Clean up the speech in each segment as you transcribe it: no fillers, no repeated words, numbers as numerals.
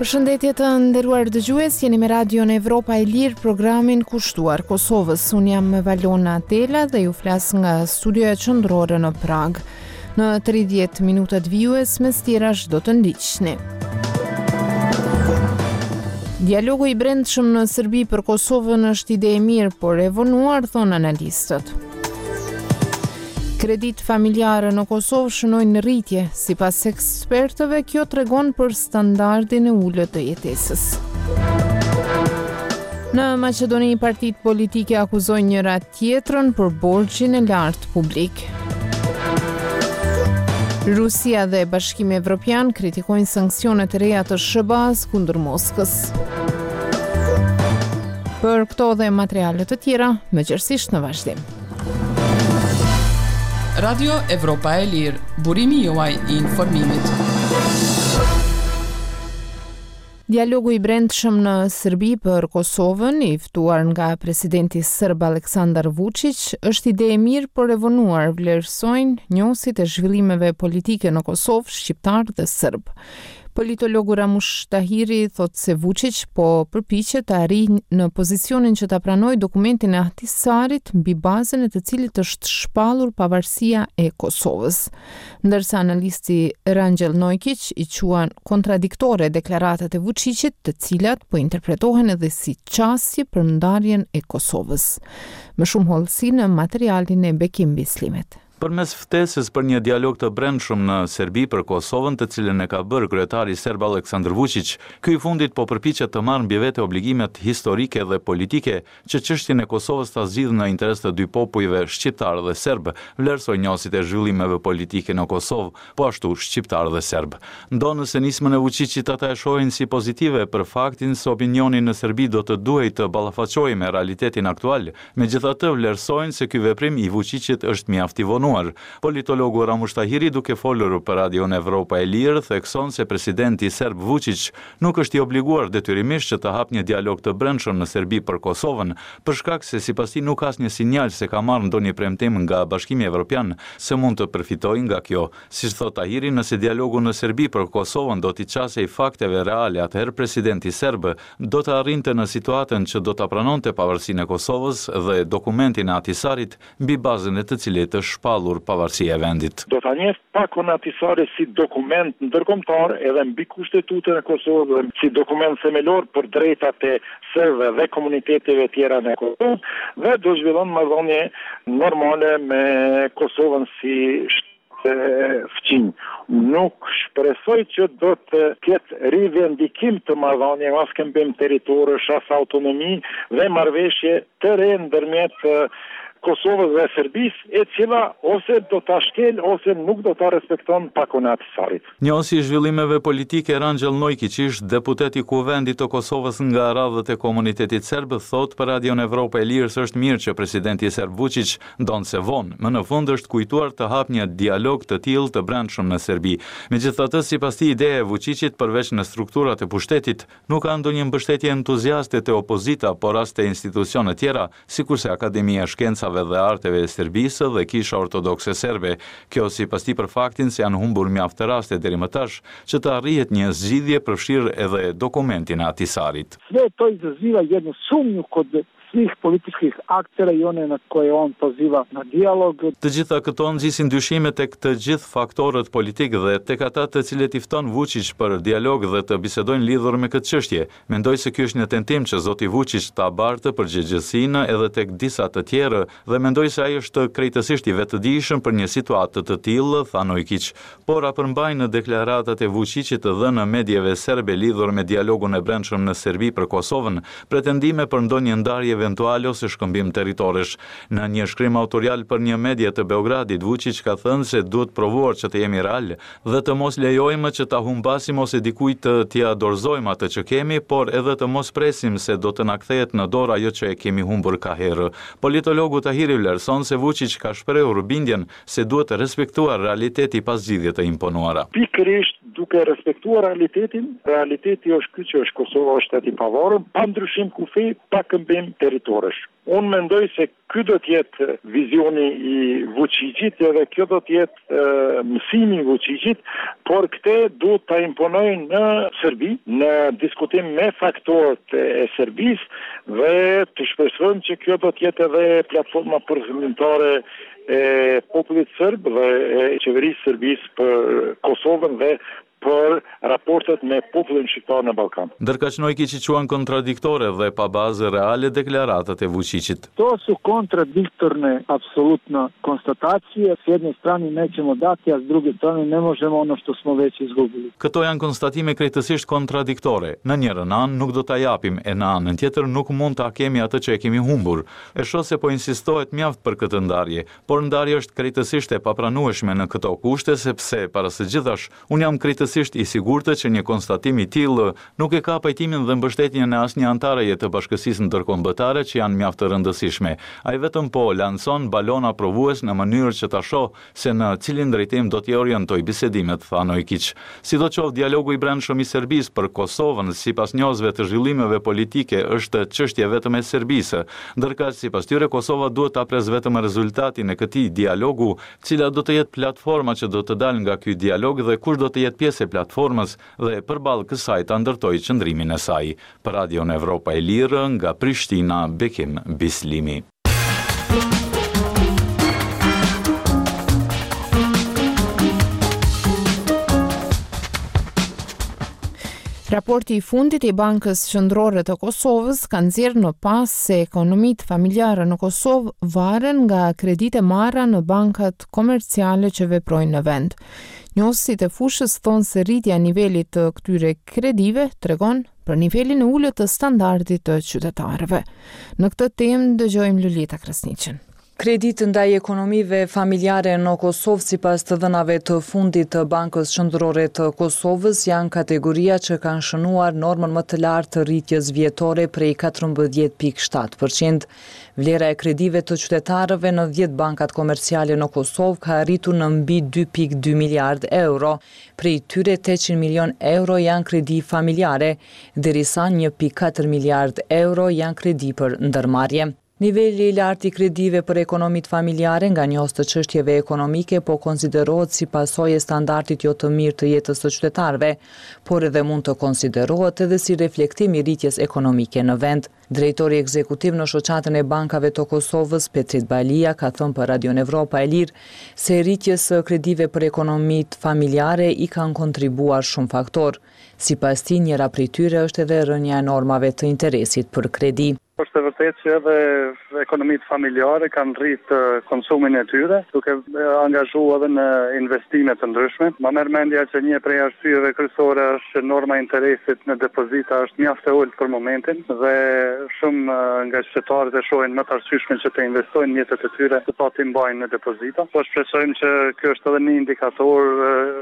Përshëndetje të nderuar dëgjues, jeni me Radion Evropa e Lirë, programin kushtuar Kosovës. Unë jam Valona Tela dhe ju flas nga studioja qendrore në Prag. Në 30 minutat vijues mes tjerash do të ndiqni. Dialogu i brendshëm në Serbi për Kosovën është ide e mirë, por e vonuar, thonë analistët. Kredit familjare në Kosovë shënojnë rritje, sipas ekspertëve kjo tregon për standardin e ulët të jetesës. Në Maqedoni, partitë politike akuzojnë njëra tjetrën për borxhin e lartë publik. Rusia dhe Bashkimi Evropian kritikojnë sanksionet e reja të SBA-s kundër Moskës. Për këto dhe materiale të tjera, mëngjesisht në vazhdim. Radio Evropa e Lirë, burimi juaj I informimit. Dialogu I brendshëm në Serbi për Kosovën, I ftuar nga presidenti serb Aleksandar Vučić, është ide e mirë por e vonuar, vlerësojnë njohësit e zhvillimeve politike në Kosovë, shqiptar dhe serb. Politologu Ramush Tahiri thot se Vučić po përpiqet të arrijë në pozicionin që ta pranojë dokumentin e Ahtisarit mbi bazën e të cilit është shpallur pavarësia e Kosovës. Ndërsa analisti Rangjel Nojkić I quan kontradiktore deklaratat e Vučićit, të cilat po interpretohen edhe si qasje për ndarjen e Kosovës. Më shumë hollësi në materialin e Bekim Bislimet. Përmes ftesës për një dialog të brendshëm në Serbi për Kosovën, të cilën e ka bërë kryetari serb Aleksandar Vučić, ky I fundit po përpiqet të marrë mbi vete obligimet historike dhe politike që çështjen e Kosovës ta zgjidhë në interes të dy popujve shqiptar dhe serb, vlerësoi njohësit e zhvillimeve politike në Kosovë, po ashtu shqiptar dhe serb. Ndonë se nismën e Vučićit ata e shohin si pozitive për faktin se opinioni në Serbi do të duhej të ballafaqojë me realitetin aktual, megjithatë vlerësojnë se ky veprim I Vučićit është mjaft I vonuar. Politologu Ramush Tahiri, duke folur për Radion Evropa e Lirë, thekson se presidenti serb Vučić nuk është I obliguar detyrimisht që të hapë një dialog të brendshëm në Serbi për Kosovën, për shkak se sipas tij nuk ka asnjë sinjal se ka marrë ndonjë premtim nga Bashkimi Evropian se mund të përfitojë nga kjo. Siç thot Tahiri, nëse dialogu në Serbi për Kosovën do t'i çasej fakteve reale, atëherë presidenti serb do të arrinte në situatën që do ta pranonte pavarësinë e Kosovës dhe dokumentin e Ahtisarit mbi bazën e të cilit është shpallur pavarësia e vendit. Do ta njeh pakon Ahtisari si dokument ndërkombëtar edhe mbi kushtetutën e Kosovës, si dokument themelor për drejtat e serbëve dhe komuniteteve tjera në Kosovë, dhe do zhvillon marrëdhënie normale me Kosovën si fqinj. Nuk shpresoj që do të ketë rivendikim të marrëdhënieve as këmbim territorësh, as autonomi dhe marrëveshje të re ndërmjet Kosovës dhe Serbisë, e cila ose do ta shkel ose nuk do ta respekton pakon e Ahtisarit. Njohësi I zhvillimeve politike Rangjel Nojkić, deputet I Kuvendit të Kosovës nga radhët e komunitetit serb, thot për Radion Evropa e Lirë se është mirë që presidenti serb Vučić ndonse vonë, më në fund është kujtuar të hapë një dialog të tillë të brendshëm në Serbi. Megjithatë, sipas tij ideja e Vučićit përveç në strukturat e pushtetit, nuk ka ndonjë mbështetje entuziaste të opozita, por as të institucione tjera, sikurse Akademia e Shkencave dhe Arteve e Serbisë dhe Kisha Ortodokse Serbe. Kjo sipas tij për faktin se janë humbur mjaft raste deri më tash që të arrihet një zgjidhje përfshirë edhe dokumentin e Ahtisarit. Sve to izaziva jednu sumnju kod svih političkih aktera I one na koje on poziva na dijalog. Të gjitha këto nxisin dyshime tek të gjithë faktorët politik dhe tek ata të cilët I fton Vučić për dialog dhe të bisedojnë lidhur me këtë çështje. Mendoj se ky është një tentim që zoti Vučić ta bartë përgjegjësinë edhe tek disa të tjerë dhe mendoj se ai është krejtësisht I vetëdijshëm për një situatë të tillë, tha Nojkić. Por a përmbajnë deklaratat e Vučićit dhe në medieve serbe lidhur me dialogun e brendshëm në Serbi për Kosovën, pretendime për ndonjë ndarje eventuale ose shkëmbim territoresh. Në një shkrim autorial për një media të Beogradit, Vučić ka thënë se duhet provuar që të jemi real dhe të mos lejojmë që ta humbasim ose dikujt të t'ia dorëzojmë atë që kemi, por edhe të mos presim se do të na kthehet në dorë ajo që e kemi humbur ka herë. Politologu Tahiri vlerëson se Vučić ka shprehur bindjen se duhet të respektuar realiteti pas zgjidhjeve të imponuara. Pikërisht duke respektuar realitetin, realiteti është ky që është Kosova është shteti I pavarur, pa ndryshim kufi, pa këmbim territorësh. Unë mendoj se ky do të jetë vizioni i Vučićit dhe kjo do të jetë mësimi i Vučićit, por këtë duhet ta imponojnë në Serbi, në diskutim me faktorët e Serbisë dhe të shpresojmë që kjo do të jetë edhe platforma përfundimtare e popullit serb dhe e qeverisë Serbisë për Kosovën dhe për raportet me popullin shqiptar në Ballkan. Ndërkaq Nojkić quan kontradiktore dhe pa bazë reale deklaratat e Vučićit. To su kontradiktorne apsolutno konstatacije. S jedne strane nećemo dati, a s druge strane ne možemo ono što smo već izgubili. Këto janë konstatime krejtësisht kontradiktore. Në njërin anë nuk do ta japim, e në anën tjetër nuk mund ta kemi atë që e kemi humbur. E shoh se po insistohet mjaft për këtë ndarje, por ndarja është krejtësisht e papranueshme në këto kushte sepse para së gjithash unë jam krejtësisht i sigurtë që një konstatim i tillë nuk e ka pajtimin dhe mbështetjen e asnjë antareje të bashkësisë ndërkombëtare që janë mjaft të rëndësishme. Ai vetëm po lanson balona provues në mënyrë që ta shoh se në cilin drejtim do t'i orientoj bisedimet, tha Nojkić. Sidoqoftë, dialogu i brendshëm i Serbisë për Kosovën sipas njohësve të zhvillimeve politike është çështje vetëm e Serbisë, ndërkaq sipas tyre Kosova duhet ta pres vetëm rezultatin e këtij dialogu, cila do të jetë platforma që do të dalë nga ky dialog dhe kush do të jetë pjesë e platformës dhe përballë kësaj ta ndërtojë qëndrimin e saj. Për Radion Evropa e Lirë nga Prishtina, Bekim Bislimi. Raporti i fundit i Bankës Qendrore të Kosovës ka nxjerrë në pas se ekonomitë familjare në Kosovë varen nga kredite marra në bankat komerciale që veprojnë në vend. Njohësit e fushës thonë se rritja e nivelit të këtyre kredive tregon për nivelin e ulët të standardit të qytetarëve. Në këtë temë dëgjojmë Lulita Krasniqen. Kreditë ndaj ekonomive familjare në Kosovë sipas të dhënave të fundit të Bankës Qendrore të Kosovës janë kategoria që kanë shënuar normën më të lartë të rritjes vjetore prej 14.7%. Vlera e kredive të qytetarëve në 10 bankat komerciale në Kosovë ka arritur në mbi 2.2 miliard euro. Prej tyre 800 milion euro janë kredi familjare, derisa 1.4 miliard euro janë kredi për ndërmarrje. Niveli i lartë i kredive për ekonomitë familjare nga njohës të çështjeve ekonomike po konsiderohet si pasojë e standardit jo të mirë të jetës së qytetarëve, por edhe mund të konsiderohet edhe si reflektim i rritjes ekonomike në vend. Drejtori ekzekutiv në shoqatën e bankave të Kosovës, Petrit Balia, ka thënë për Radion Evropa e Lirë se rritjes së kredive për ekonomitë familjare i kanë kontribuar shumë faktor. Sipas tij, njëra prej tyre është edhe rënja e normave të interesit për kredi. Është e vërtetë që edhe ekonomitë familjare kanë rritë konsumin e tyre, duke angazhuar edhe në investime të ndryshme. Ma merr mendja që një prej arsyeve kryesore është që norma e interesit në depozita është mjaft e ulët për momentin dhe shumë nga qytetarët e shohin më të arsyeshme që të investojnë në jetët e tyre të pa t'i mbajnë në depozita. Po shpresojmë që ky është edhe një indikator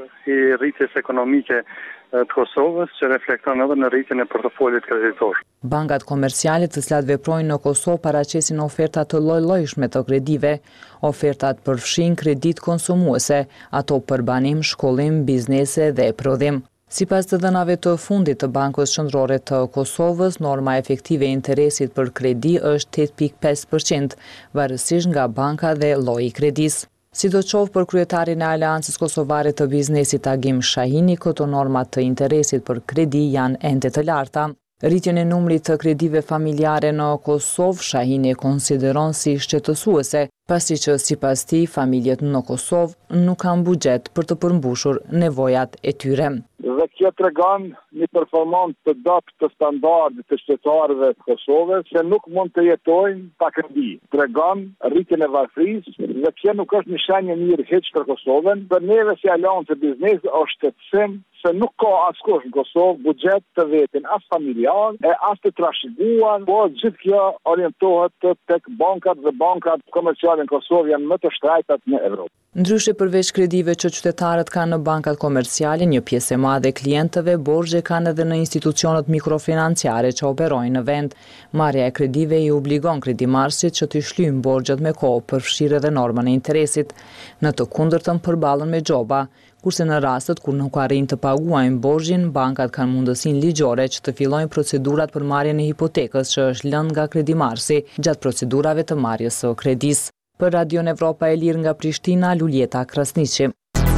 i rritjes ekonomike të Kosovës që reflekton edhe në rritjen e portofolit kreditor. Bankat komerciale të cilat veprojnë në Kosovë paraqesin oferta të lloj-llojshme të kredive. Ofertat përfshin kredit konsumuese, ato për banim, shkollim, biznese dhe prodhim. Sipas të dhënave të fundit të Bankës Qendrore të Kosovës, norma efektive e interesit për kredi është 8.5%, varësisht nga banka dhe lloji i kredisë. Sidoqoftë për kryetarin e Aleancës Kosovare të Biznesit Agim Shahini, këto norma të interesit për kredi janë ende të larta. Rritjen e numrit të kredive familjare në Kosovë, Shahini konsideron si shqetësuese, pasi që sipas tij familjet në Kosovë nuk kanë buxhet për të përmbushur nevojat e tyre. Dhe kjo tregon një performancë të dobët të standardit të qytetarëve të Kosovës që nuk mund të jetojnë pa kredi. Tregon rritjen e varfërisë dhe kjo nuk është një shenjë mirë hiç për Kosovën. Për neve si Aleancë e Biznesit është shqetësim se nuk ka askush në Kosovë buxhet të vetin as familjar e as të trashëguar, po gjithë kjo orientohet tek bankat dhe bankat komerciale në Kosovë janë më të shtrejtat në Evropë. Ndryshe përveç kredive që qytetarët kanë në bankat komerciale, një pjesë e madhe klientëve, borxhe kanë edhe në institucionet mikrofinanciare që operojnë në vend. Marrja e kredive i obligon kredimarrësit që të shlyjnë borxhet me kohë, përfshirë edhe normën e interesit. Në të kundërtën përballen me gjoba, kurse në rastet kur nuk arrin të paguajnë borxhin, bankat kanë mundësinë ligjore që të fillojnë procedurat për marrjen e hipotekës që është lënë nga kredimarrësi gjatë procedurave të marrjes së kredisë. Për Radio Evropa e Lirë nga Prishtina, Luljeta Krasniqi.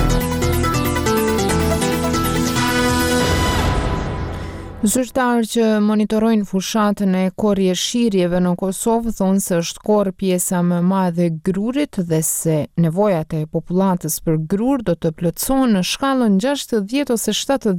Zyrtarë që monitorojnë fushatën e korrjeshirjeve në Kosovë thonë se është korrë pjesa më e madhe e grurit dhe se nevojat e popullatës për grur do të plotësohen në shkallën 60 ose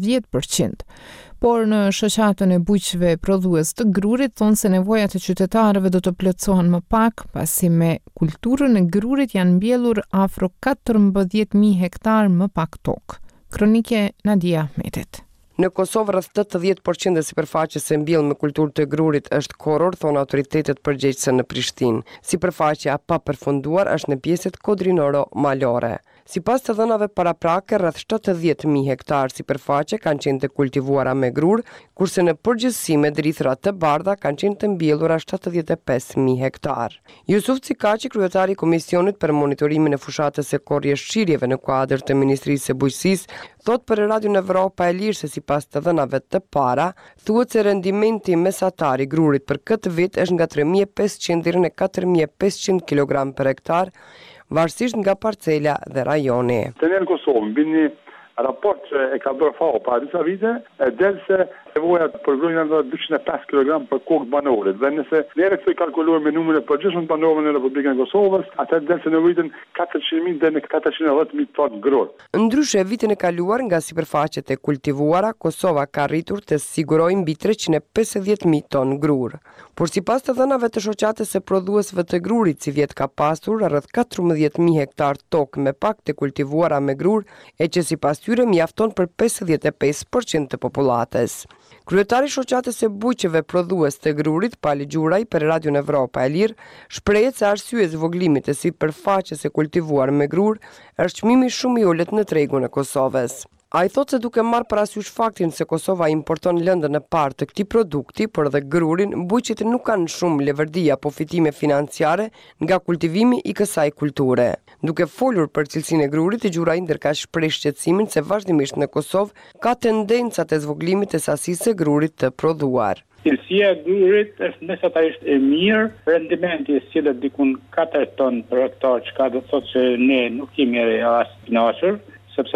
70%. Por në shoqatën e bujqëve prodhues të grurit thonë se nevojat e qytetarëve do të plotësohen më pak, pasi me kulturën e grurit janë mbjellur afro 14.000 hektar më pak tokë. Kronike Nadia Ahmetit. Në Kosovë rreth 80% e sipërfaqes së mbjellë me kulturë të grurit është koror, thonë autoritetet përgjegjëse në Prishtinë. Sipërfaqja pa përfunduar është në pjesët kodrinoro-malore. Sipas të dhënave paraprake, rreth 70.000 hektar sipërfaqe kanë qenë të kultivuara me grur, kurse në përgjithësi me drithëra të bardha kanë qenë të mbjellura 75.000 hektar. Jusuf Cikaçi, kryetari i Komisionit për monitorimin e fushatës së korrjeshirjeve në kuadër të Ministrisë së Bujqësisë, thot për Radio Evropa e Lirë se sipas të dhënave të para, thuhet se rendimenti mesatar i grurit për këtë vit është nga 3.500 deri në 4.500 kg për hektar, varësisht nga parcela dhe rajoni. Të në Kosovë, mbi një raport që e ka bërë FAO para disa vite, del se nevoja për grurin janë 205 kg për kokë banore. Dhe nëse njerë këtë kalkuluar me numrin e përgjithshëm të banorëve në Republikën e Kosovës, atëherë del se nevojiten 400.000 deri në 410.000 ton grur. Ndryshe vitin e kaluar nga sipërfaqet e kultivuara, Kosova ka arritur të sigurojë mbi 350.000 ton grur. Por sipas të dhënave të shoqatës së prodhuesve të grurit, si vjet ka pasur rreth 14.000 hektar tokë me pak të kultivuara me grur, e që sipas tyre mjafton për 55% të popullatës. Kryetari i shoqatës së bujqëve prodhues të grurit, Pali Gjuraj, për Radio Evropa e Lirë, shprehet se arsye e zvoglimit të sipërfaqes së kultivuar me grur është çmimi shumë i ulët në tregun e Kosovës. A i thot se duke marrë parasysh faktin se Kosova importon lëndën e parë të këtij produkti, por dhe grurin, bujqit nuk kanë shumë leverdi apo fitime financiare nga kultivimi i kësaj kulture. Duke folur për cilësinë e grurit, Gjuraj ndërka shpreh shqetësimin se vazhdimisht në Kosovë ka tendencat e zvoglimit të sasisë së grurit të prodhuar. Cilësia e grurit është mesatarisht e mirë, rendimenti sillet dikun 4 ton për hektar, çka do të thotë që ne nuk jemi as kënaqur, sepse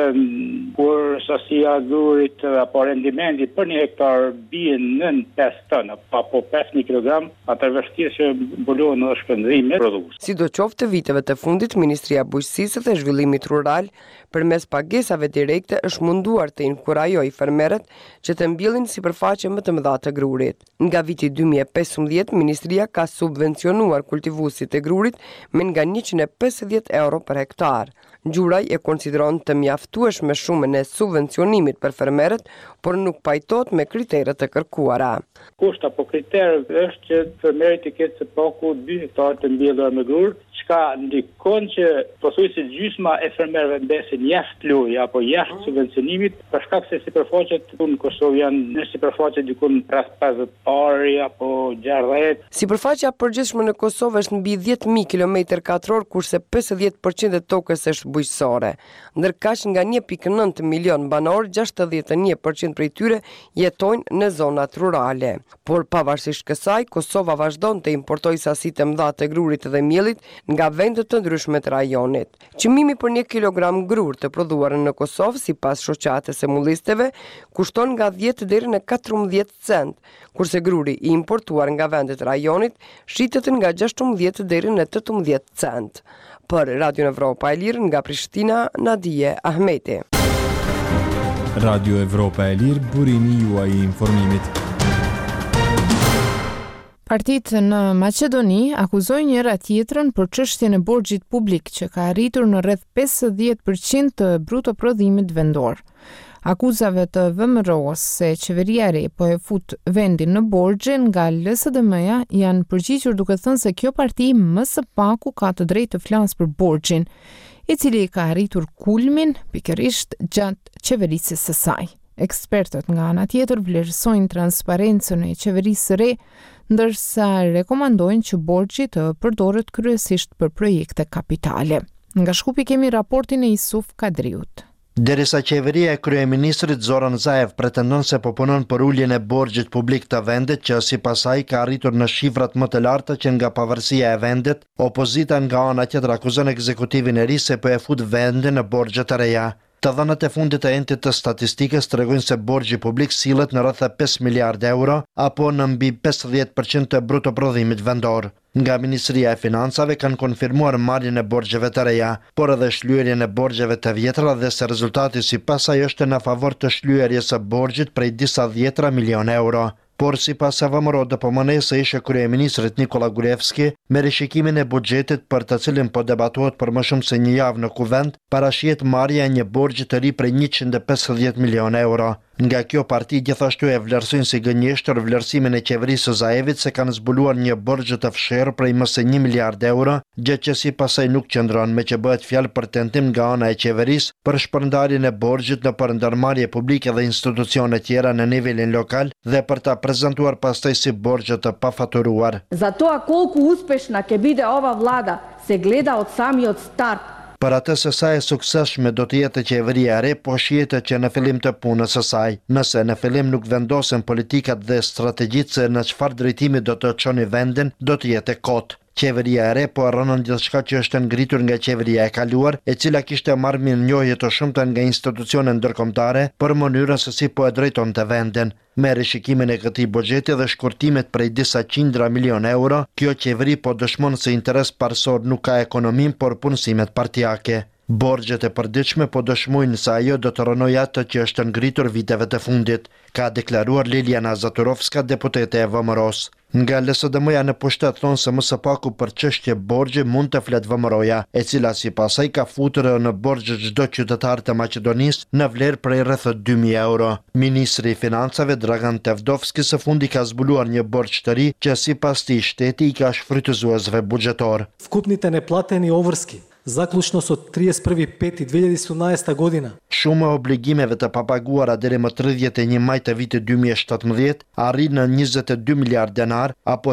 kur sasia e grurit apo rendimenti për një hektar bie nën 5 ton apo 5.000 kg, atë vështirë që mbulohen në shpenzime prodhues. Sidoqoftë të viteve të fundit, Ministria e Bujqësisë dhe Zhvillimit Rural përmes pagesave direkte është munduar të inkurajojë fermerët që të mbjellin sipërfaqe më të mëdha të grurit. Nga viti 2015, Ministria ka subvencionuar kultivuesit e grurit me nga 150 euro për hektar. Gjuraj e konsideron të mjaftueshme shumën e subvencionimit për fermerët, por nuk pajtohet me kriteret të kërkuara. Kusht apo kriter është që fermeri të ketë së paku 2 hektar të mbjellura me grur, çka ndikon që pothuajse gjysma e fermerëve mbesin jashtë lojë apo jashtë subvencionimit, për shkak se sipërfaqet në Kosovë janë në sipërfaqe dikun rreth 50 ari apo 60. Sipërfaqja përgjithshme në Kosovë është mbi 10.000 km2, kurse 50% e tokës është bujqësore. Ndërkaq nga 1.9 milion banor, 61% prej tyre jetojnë në zonat rurale. Por pavarësisht kësaj, Kosova vazhdon të importojë sasi të mëdha të grurit dhe miellit nga vende të ndryshme të rajonit. Çmimi për 1 kilogram grur të prodhuar në Kosovë, sipas shoqatës së mullisteve, kushton nga 10 deri në 14 cent, kurse gruri i importuar nga vendet e rajonit shitet nga 16 deri në 18 cent. Për Radio Evropa e Lirë nga Prishtina, Nadije Ahmeti. Radio Evropa e Lirë, burimi juaj i informimit. Partitë në Maqedoni akuzojnë njëra tjetrën për çështjen e borxhit publik që ka arritur në rreth 50% të bruto prodhimit vendor. Akuzave të VMRO-s se qeveria e re po e fut vendin në borxhe nga LSDM-ja janë përgjigjur duke thënë se kjo parti më së paku ka të drejtë të flasë për borxhin, i cili ka arritur kulmin pikërisht gjatë qeverisjes së saj. Ekspertët nga ana tjetër vlerësojnë transparencën e qeverisë së re, ndërsa rekomandojnë që borxhi të përdoret kryesisht për projekte kapitale. Nga Shkupi kemi raportin e Isuf Kadriut. Derisa qeveria e kryeministrit Zoran Zaev pretendon se po punon për uljen e borxhit publik të vendit që sipas saj ka arritur në shifrat më të larta që nga pavarësia e vendit, opozita nga ana tjetër akuzon ekzekutivin e ri se po e fut vendin në borxhe të reja. Të dhënat e fundit të entit të statistikës tregojnë se borxhi publik sillet në rreth 5 miliardë euro apo në mbi 50% të bruto prodhimit vendor. Nga Ministria e Financave kanë konfirmuar marrjen e borxheve të reja, por edhe shlyerjen e borxheve të vjetra dhe se rezultati sipas saj është në favor të shlyerjes së borxhit prej disa dhjetra milionë euro. Por sipas VMRO DPMN se ishte kryeministrit Nikola Gruevski, me rishikimin e buxhetit për të cilin po debatohet për më shumë se një javë në kuvent, parashihet marrja e një borxhi të ri prej 150 milionë euro. Nga kjo parti gjithashtu e vlerësojnë si gënjeshtër vlerësimin e qeverisë së Zaevit se kanë zbuluar një borxh të fshehur prej më se 1 miliard euro, gjë që sipas saj nuk qëndron, me që bëhet fjalë për tentim nga ana e qeverisë për shpërndarjen e borxhit në për ndërmarrje publike dhe institucione tjera në nivelin lokal dhe për ta prezantuar pastaj si borxhe të pafaturuar. Zato koliko uspešna će biti ova vlada se gleda od start. Për atë se sa e suksesshme do të jetë qeveria e re, po shihet që në fillim të punës së saj. Nëse në fillim nuk vendosen politikat dhe strategjitë se në çfarë drejtimi do të çoni vendin, do të jetë kot. Qeveria e re po rënon gjithçka që është ngritur nga qeveria e kaluar, e cila kishte marrë mirënjohje të shumta nga institucionet ndërkombëtare për mënyrën se si po e drejtonte vendin. Me rishikimin e këtij buxheti dhe shkurtimet prej disa qindra milionë euro, kjo qeveri po dëshmon se interes parsor nuk ka ekonomin, por punësimet partijake. Borxhet e përditshme po dëshmojnë se ajo do të rënojë atë që është ngritur viteve të fundit, ka deklaruar Liliana Zaturovska, deputete e VMRO-s. Nga LSDM-ja në pushtet thonë se më së paku për çështje borxhi mund të flet VMRO-ja, e cila sipas saj ka futur në borxh çdo qytetar të Maqedonisë në vlerë prej rreth 2000 euro. Ministri i Financave Dragan Tevdovski së fundi ka zbuluar një borxh të ri që sipas tij shteti i ka shfrytëzuesve buxhetor. Vkupните неплатени overski zaključno со 31.5.2017 godina. Shumë obligimeve të papaguara deri më 31 maj të vitit 2017 arrin në 22 miliard denar apo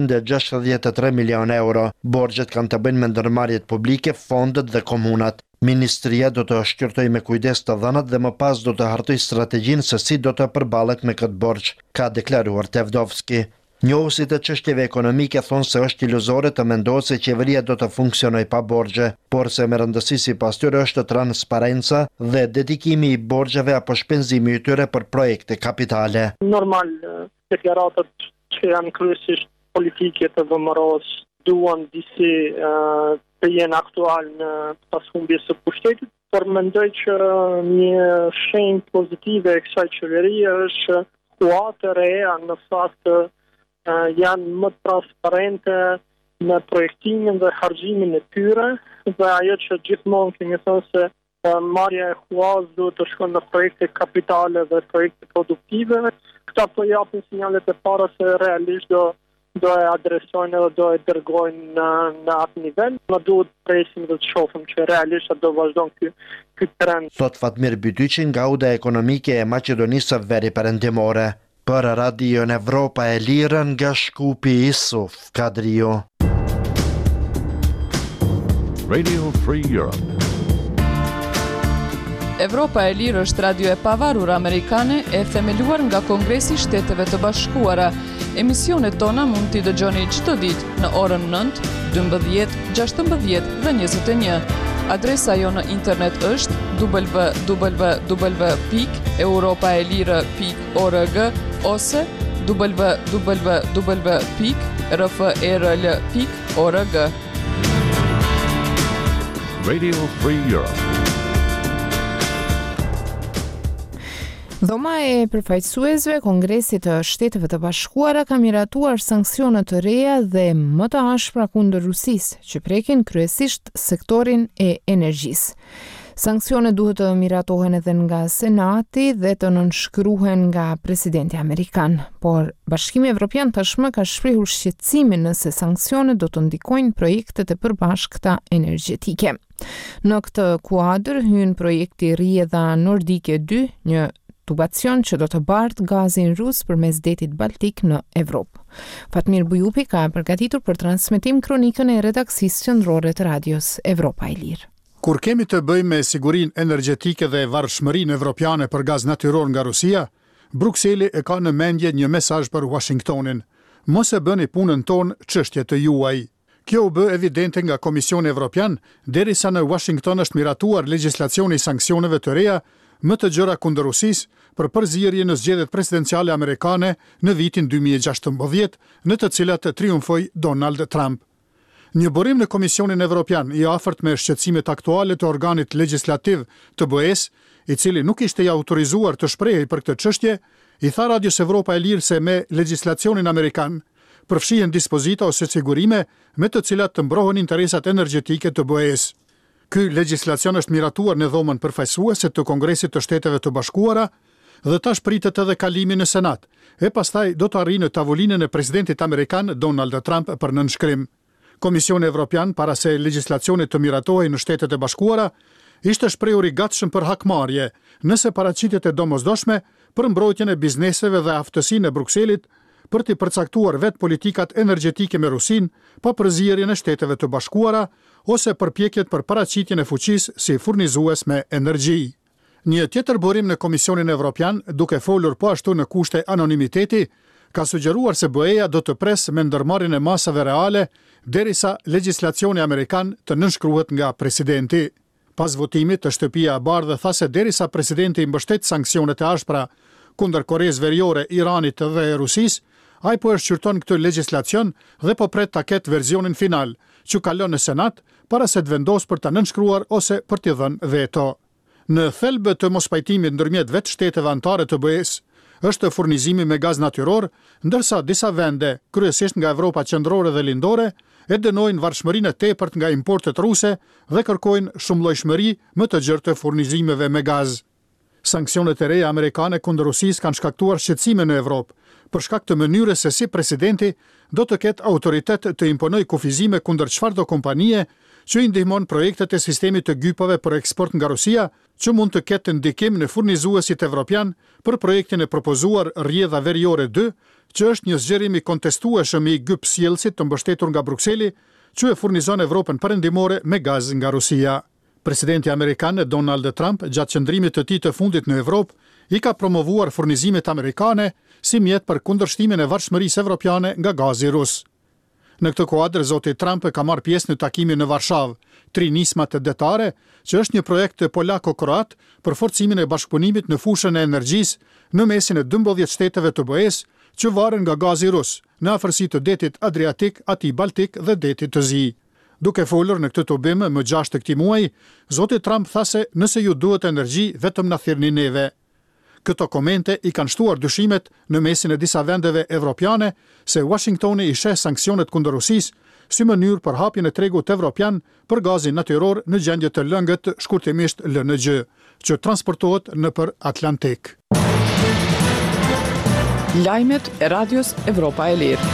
363 milion euro. Borxhet kanë të bëjnë me ndërmarrjet publike, fondet dhe komunat. Ministria do të shqyrtoj me kujdes të dhënat dhe më pas do të hartoj strategjinë se si do të përballet me këtë borxh, ka deklaruar Tevdovski. Njohësit e çështjeve ekonomike thonë se është iluzore të mendohet se qeveria do të funksionojë pa borxhe, por se me rëndësi sipas tyre është transparenca dhe dedikimi i borxheve apo shpenzimi i tyre për projekte kapitale. Normal, deklaratat që janë kryesisht politike të VMRO-s duan disi të jenë aktual në pashumbjes së pushtetit, por mendoj që një shenjë pozitive e kësaj qeverie është kuate reja në fakt janë më transparente në projektimin dhe harxhimin e tyre, dhe ajo që gjithmonë kemi thënë se marrja e huaz duhet të shkojë në projekte kapitale dhe projekte produktive. Këta po japin sinjalet e para se realisht do e adresojnë dhe do e dërgojnë në atë nivel. Ne duhet presim dhe të shohim që realisht do vazhdon ky trend. Thot Fatmir Bytyqi nga Uda Ekonomike e Maqedonisë së Veri Perëndimore. Për Radio Evropa e Lirë nga Shkupi Isuf Kadrio. Radio Free Europe. Evropa e Lirë është radio e pavarur amerikane e themeluar nga Kongresi i Shteteve të Bashkuara. Emisionet tona mund t'i dëgjoni çdo ditë në orën 9, 12, 16 dhe 21. Adresa jo në internet është www.europaelire.org ose www.rfrl.org. Radio Free Europe. Dhoma e përfaqësuesve Kongresit të Shteteve të Bashkuara ka miratuar sanksione të reja dhe më të ashpra kundër Rusisë, që prekin kryesisht sektorin e energjisë. Sanksionet duhet të miratohen edhe nga Senati dhe të nënshkruhen nga presidenti amerikan, por Bashkimi Evropian tashmë ka shprehur shqetësimin nëse sanksionet do të ndikojnë projektet e përbashkëta energjetike. Në këtë kuadër hyn projekti Rjedha Nordike 2, një tubacion që do të bartë gazin rus përmes detit Baltik në Evropë. Fatmir Bujupi ka përgatitur për transmetim kronikën e redaksisë qendrore të Radios Evropa e Lirë. Kur kemi të bëjmë me sigurinë energjetike dhe varëshmërinë evropiane për gaz natyror nga Rusia, Brukseli e ka në mendje një mesazh për Washingtonin: mos e bëni punën tonë çështje të juaj. Kjo u bë evidente nga Komisioni Evropian derisa në Washington është miratuar legjislacioni i sanksioneve të reja më të gjëra kundër Rusisë për përzierje në zgjedhjet presidenciale amerikane në vitin 2016, në të cilat triumfoi Donald Trump. Një burim në Komisionin Evropian i afërt me shqetësimet aktuale të organit legjislativ të BE-s, i cili nuk ishte i autorizuar të shprehej për këtë çështje, i tha Radios Evropa e Lirë se me legjislacionin amerikan përfshihen dispozita ose sigurime me të cilat të mbrohen interesat energjetike të BE-s. Ky legjislacion është miratuar në dhomën përfaqësuese të Kongresit të Shteteve të Bashkuara dhe tash pritet edhe kalimi në Senat, e pastaj do të arrijë në tavolinën e presidentit amerikan Donald Trump për nënshkrim. Komisioni Evropian, para se legjislacioni të miratohej në Shtetet e Bashkuara, ishte shprehur i gatshëm për hakmarrje nëse paraqitjet e domosdoshme për mbrojtjen e bizneseve dhe aftësinë e Brukselit për të përcaktuar vetë politikat energjetike me Rusin, pa përzierjen e Shteteve të Bashkuara ose përpjekjet për paraqitjen e fuqisë si furnizues me energji. Një tjetër burim në Komisionin Evropian, duke folur po ashtu në kushte anonimiteti, ka sugjeruar se BE-ja do të presë me ndërmarrjen e masave reale derisa legjislacioni amerikan të nënshkruhet nga presidenti. Pas votimit, të Shtëpia e Bardhë tha se derisa presidenti mbështet sanksionet e ashpra kundër Koreas Veriore, Iranit dhe Rusisë, ai po e shqyrton këtë legjislacion dhe po pret ta ketë versionin final, që kalon në Senat para se të vendosë për ta nënshkruar ose për t'i dhënë veto. Në thelbë të mospajtimit ndërmjet vetë shteteve anëtare të BE-s, është furnizimi me gaz natyror, ndërsa disa vende, kryesisht nga Evropa qendrore dhe lindore, e dënojnë varëshmërinë e tepërt nga importet ruse dhe kërkojnë shumëllojshmëri më të gjerë të furnizimeve me gaz. Sanksionet e reja amerikane kundër Rusisë kanë shkaktuar shqetësime në Evropë, për shkak të mënyrës se si presidenti do të ketë autoritet të imponojë kufizime kundër çfarëdo kompanie që i ndihmon projektet e sistemit të gypave për eksport nga Rusia, që mund të ketë ndikim në furnizuesit evropian për projektin e propozuar Rrjedha Veriore 2, që është një zgjerim i kontestueshëm i gyp sjellësit të mbështetur nga Brukseli, që e furnizon Evropën perëndimore me gaz nga Rusia. Presidenti amerikan Donald Trump, gjatë qëndrimit të tij të fundit në Evropë, i ka promovuar furnizimet amerikane si mjet për kundërshtimin e varëshmërisë evropiane nga gazi rus. Në këtë kuadër, zoti Trump ka marrë pjesë në takimin në Varshavë, Trinismat Detare, që është një projekt polako-kroat për forcimin e bashkëpunimit në fushën e energjisë në mesin e 12 shteteve të BE-s që varen nga gazi rus, në afërsi të detit Adriatik, atij Baltik dhe detit të Zi. Duke folur në këtë tubim më 6 të këtij muaji, zoti Trump tha se nëse ju duhet energji, vetëm na thirrni neve. Këto komente i kanë shtuar dyshimet në mesin e disa vendeve evropiane se Washingtoni i sheh sanksionet kundër Rusisë si mënyrë për hapjen e tregut evropian për gazin natyror në gjendje të lëngët, shkurtimisht LNG, që transportohet nëpër Atlantik. Lajmet e Radios Evropa e Lirë.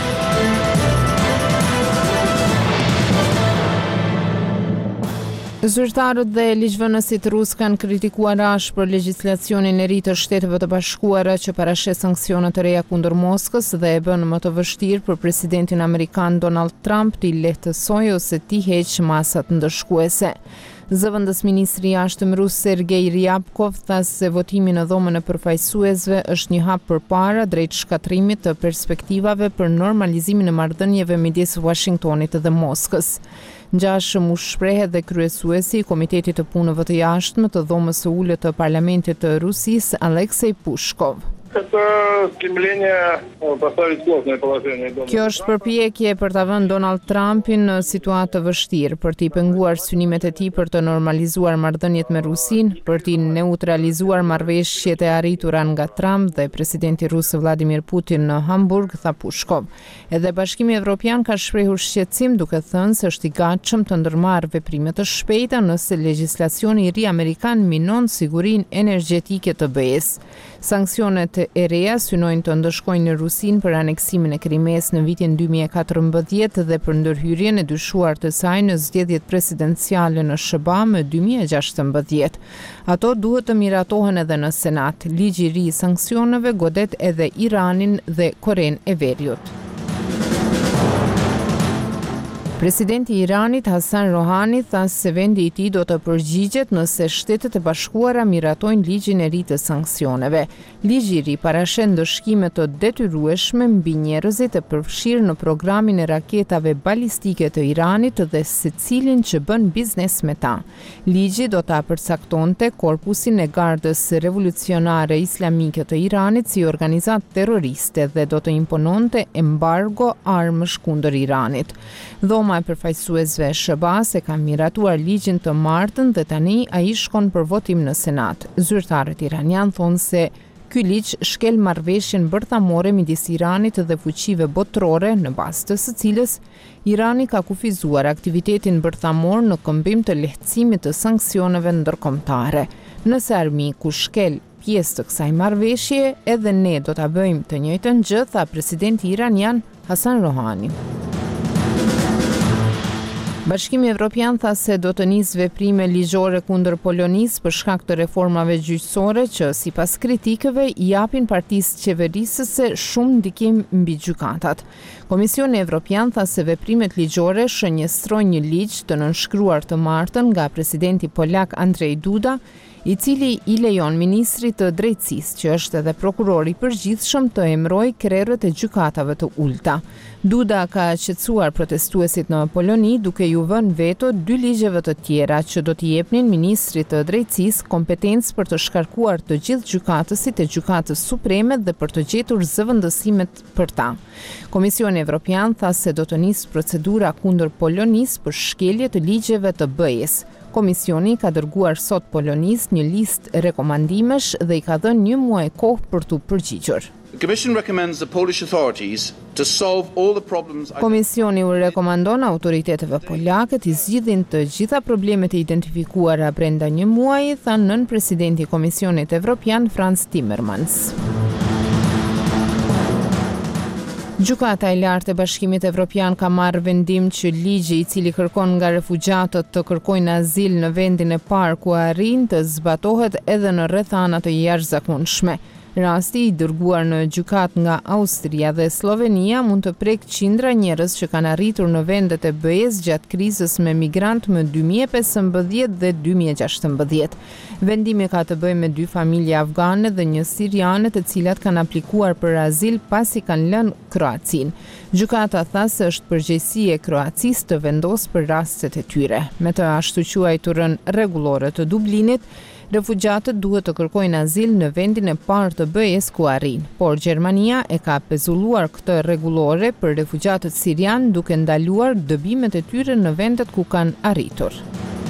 Zyrtarët dhe ligjvënësit rus kanë kritikuar ashpër legjislacionin e ri të Shteteve të Bashkuara që parasheh sanksionet të reja kundër Moskës dhe e bën më të vështirë për presidentin amerikan Donald Trump të lehtësojë ose t'i heqë masat ndëshkuese. Zëvendës ministri i jashtëm rus Sergej Ryabkov tha se votimi në dhomën e përfaqësuesve është një hap përpara drejt shkatrimit të perspektivave për normalizimin e marrëdhënieve midis Washingtonit dhe Moskës. Ngjashëm u shprehet dhe kryesuesi i Komitetit të Punëve të Jashtme të dhomës së ulët të Parlamentit të Rusisë, Aleksej Pushkov. Kjo është përpjekje për ta vënë Donald Trumpin në situatë të vështirë, për t'i penguar synimet e tij për të normalizuar marrëdhëniet me Rusinë, për t'i neutralizuar marrëveshjet e arritura nga Trump dhe presidenti rus Vladimir Putin në Hamburg, tha Pushkov. Edhe Bashkimi Evropian ka shprehur shqetësim duke thënë se është i gatshëm të ndërmarrë veprime të shpejta nëse legjislacioni i ri amerikan minon sigurinë energjetike të BE-s. Sanksionet e e reja synojnë të ndëshkojnë në Rusin për aneksimin e Krimes në vitin 2014 dhe për ndërhyrjen e dyshuar të saj në zgjedhjet presidenciale në SBA më 2016. Ato duhet të miratohen edhe në Senat. Ligji i ri i sanksioneve godet edhe Iranin dhe Koren e Veriut. Presidenti i Iranit Hasan Rohani tha se vendi i tij do të përgjigjet nëse Shtetet e Bashkuara miratojnë ligjin e ri të sanksioneve. Ligji i ri parashet ndëshkime të detyrueshme mbi njerëzit e përfshirë në programin e raketave balistike të Iranit dhe secilin që bën biznes me ta. Ligji do ta përcaktonte Korpusin e Gardës Revolucionare Islamike të Iranit si organizatë terroriste dhe do të impononte embargo armësh kundër Iranit. Dhoma e përfaqësuesve SBA-s e ka miratuar ligjin të martën dhe tani ai shkon për votim në Senat. Zyrtarët iranian thonë se ky ligj shkel marrëveshjen bërthamore midis Iranit dhe fuqive botërore në bazë të së cilës Irani ka kufizuar aktivitetin bërthamor në këmbim të lehtësimit të sanksioneve ndërkombëtare. Nëse armiku shkel pjesë të kësaj marrëveshje, edhe ne do ta bëjmë të njëjtën gjë, tha presidenti iranian Hasan Rohani. Bashkimi Evropian tha se do të nisë veprime ligjore kundër Polonisë për shkak të reformave gjyqësore që sipas kritikëve i japin partisë qeverisëse shumë ndikim mbi gjykatat. Komisioni Evropian tha se veprimet ligjore shënjestrojnë një ligj të nënshkruar të martën nga presidenti polak Andrzej Duda, i cili i lejon ministrit të drejtësisë, që është edhe prokurori i përgjithshëm, të emërojë krerët e gjykatave të ulta. Duda ka qetësuar protestuesit në Poloni duke ju vënë veto 2 ligjeve të tjera që do t'i jepnin ministrit të drejtësisë kompetencë për të shkarkuar të gjithë gjykatësit e gjykatës supreme dhe për të gjetur zëvendësimet për ta. Komisioni Evropian tha se do të nisë procedura kundër Polonisë për shkelje të ligjeve të BE-s. Komisioni ka dërguar sot Polonisë një listë rekomandimesh dhe i ka dhënë 1 muaj kohë për t'u përgjigjur. Komisioni u rekomandon autoriteteve polake të zgjidhin të gjitha problemet e identifikuara brenda 1 muaji, tha nën presidenti i Komisionit Evropian Frans Timmermans. Gjykata e lartë e Bashkimit Evropian ka marrë vendim që ligji i cili kërkon nga refugjatët të kërkojnë azil në vendin e parë ku arrin të zbatohet edhe në rrethana të jashtëzakonshme. Rasti i dërguar në gjykat nga Austria dhe Slovenia mund të prek qindra njerëz që kanë arritur në vendet e BE-s gjatë krizës me migrant më 2015 dhe 2016. Vendimi ka të bëjë me 2 familje afgane dhe 1 siriane të cilat kanë aplikuar për azil pasi kanë lënë Kroacinë. Gjykata tha se është përgjegjësi e Kroacisë të vendosë për rastet e tyre. Me të ashtu quajturën rregullore të Dublinit, refugjatët duhet të kërkojnë azil në vendin e parë të BE-s ku arrin, por Gjermania e ka pezulluar këtë rregullore për refugjatët sirian duke ndaluar dëbimet e tyre në vendet ku kanë arritur.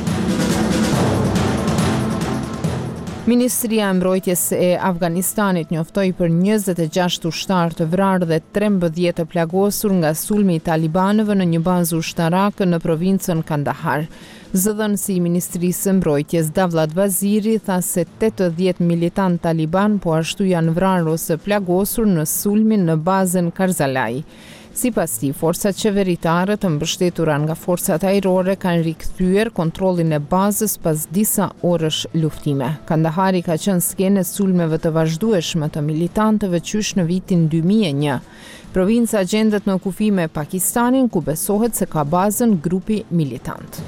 Ministria e Mbrojtjes e Afganistanit njoftoi për 26 ushtarë të vrarë dhe 13 të plagosur nga sulmi i talibanëve në një bazë ushtarake në provincën Kandahar. Zëdhënësi i Ministrisë së Mbrojtjes Davlat Vaziri tha se 80 militant taliban po ashtu janë vrarë ose plagosur në sulmin në bazën Karzalai. Sipas tij, forcat qeveritare të mbështetura nga forcat ajrore kanë rikthyer kontrollin e bazës pas disa orësh luftime. Kandahari ka qenë skenë e sulmeve të vazhdueshme të militantëve qysh në vitin 2001. Provinca gjendet në kufi me Pakistanin, ku besohet se ka bazën grupi militant.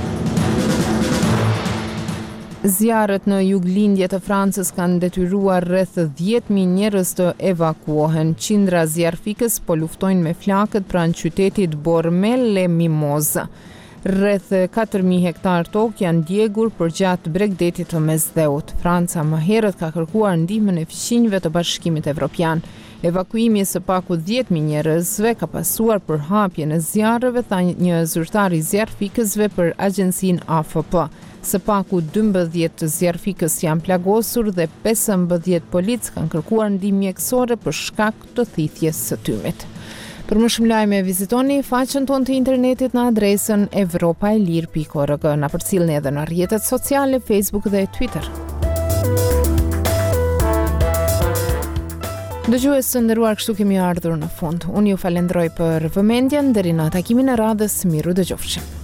Zjarret në juglindje të Francës kanë detyruar rreth 10.000 njerëz të evakuohen. Qindra zjarfikës po luftojnë me flakët pranë qytetit Bormel-le-Mimoz. Rreth 4.000 hektar tokë janë djegur përgjatë Bregdetit të Mesdheut. Franca më herët ka kërkuar ndihmën e fqinjve të Bashkimit Evropian. Evakuimi së paku 10.000 njerëzve ka pasuar për hapjen e zjarreve, tha një zyrtar i zjarfikësve për agjencinë AFP. Së paku 12 të zjarfikës janë plagosur dhe 15 polic kanë kërkuar ndihmë mjekësore për shkak të thithjes së tymit. Për më shumë lajme vizitoni faqen tonë të internetit në adresën evropaelir.org. Na përcjellni edhe në rrjetet sociale Facebook dhe Twitter. Dëgjues të nderuar, kështu kemi ardhur në fund. Unë ju falenderoj për vëmendjen, deri në takimin e radhës, miru dëgjofshim.